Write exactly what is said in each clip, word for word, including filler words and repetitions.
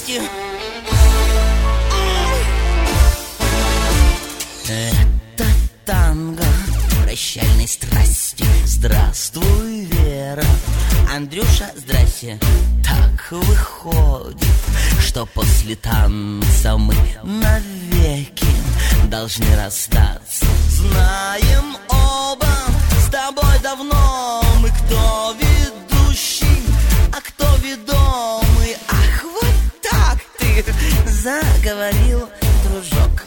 страсти. Это танго прощальной страсти. Здравствуй, Вера. Андрюша, здрасте. Так выходит, что после танца мы навеки должны расстаться. Знаем оба, с тобой давно мы кто ведущий, а кто ведомый. Ах, вот так ты заговорил, дружок.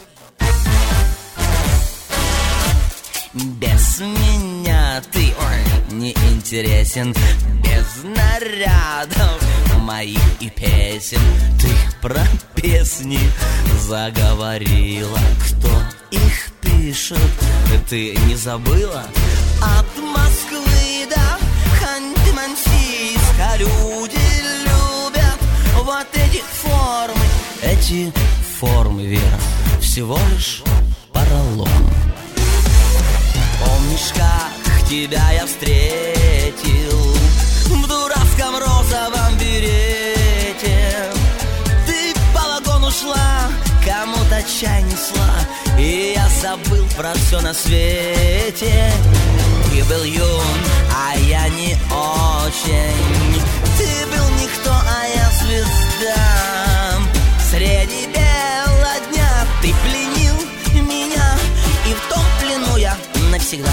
Без меня ты, ой, не интересен. Без нарядов моих и песен ты про песни заговорила. Кто их пишет, ты не забыла? От Москвы до Ханты-Мансийска люди любят вот эти формы. Эти формы, Вера, всего лишь поролон. Помнишь, как тебя я встретил в дурацком розовом берете? Ты по вагону шла, кому-то чай несла, и я забыл про все на свете. Ты был юн, а я не очень. Ты был никто, а я звезда. Среди бела дня ты пленил меня, и в том плену я навсегда.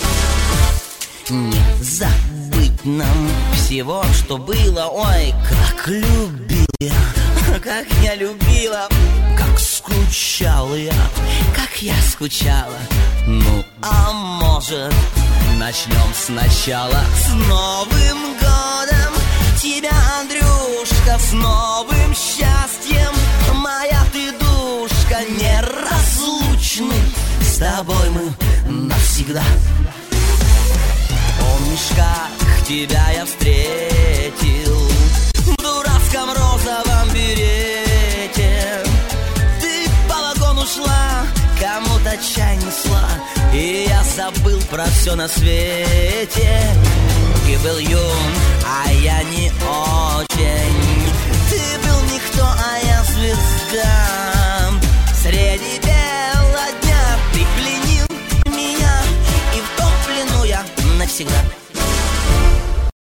Не забыть нам всего, что было. Ой, как любил я, как я любила, как скучала я, как я скучала. Ну, а может, начнем сначала. С Новым годом тебя, Андрюшка, с новым счастьем, моя ты душка, неразлучны с тобой мы навсегда. Помнишь, как тебя я встретил в дурацком розовом берете? Ты по вагону шла, кому-то чай несла, и я забыл про все на свете. Ты был юн, а я не очень.